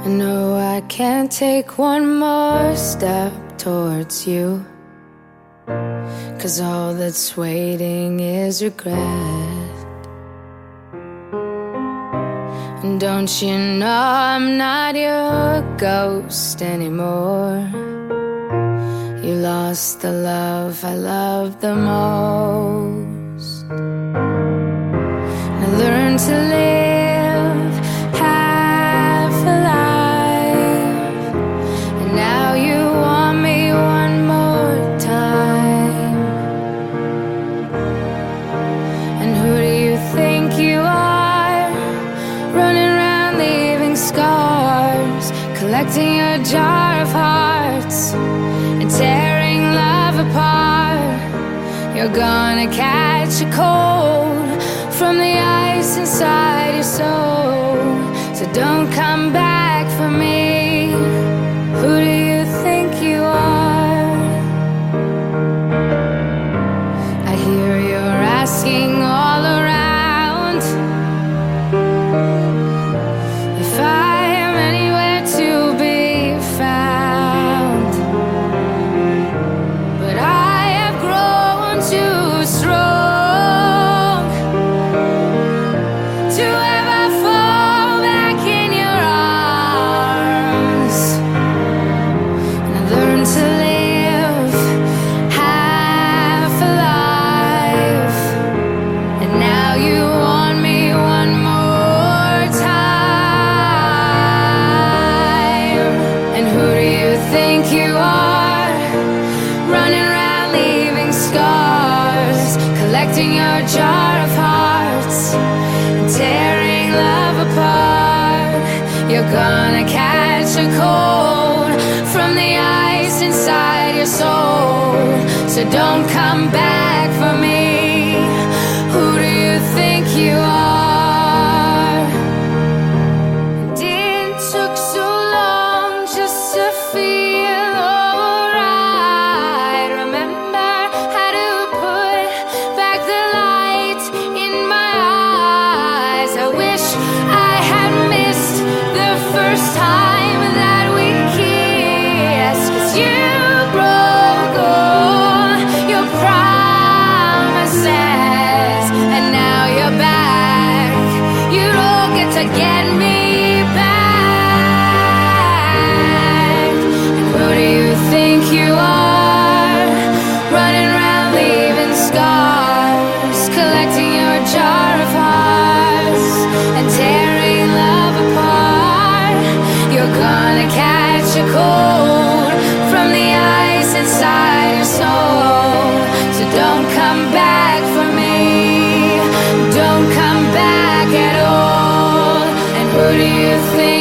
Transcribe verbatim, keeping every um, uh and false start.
I know I can't take one more step towards you, 'cause all that's waiting is regret. And don't you know I'm not your ghost anymore? You lost the love I loved the most. And I learned to live half alive, and now you want me one more time. And who do you think you are, running around leaving scars, collecting your jar of hearts and tearing love apart? You're gonna catch a cold from the ice inside your soul, so don't come back for me. Who do you think you are? I hear you're asking all around if I am anywhere to be found, but I have grown too strong to ever fall back in your arms. And I learned to live half alive, and now you want me one more time. And who do you think you are, running around leaving scars, collecting your jar of hearts and tearing love apart? You're gonna catch a cold from the ice inside your soul, so don't come back for me. Who do you think you are? It took so long just to feel alright. Remember how to put back the light in my eyes. I wish I had missed the first time that we kissed, 'cause you broke all your promises, and now you're back. You don't get to get me back. And who do you think you are, running around leaving scars, collecting your jar of hearts and tearing love apart? You're gonna catch a cold from the ice inside your soul, so don't come back for me. Don't come back at all. And who do you think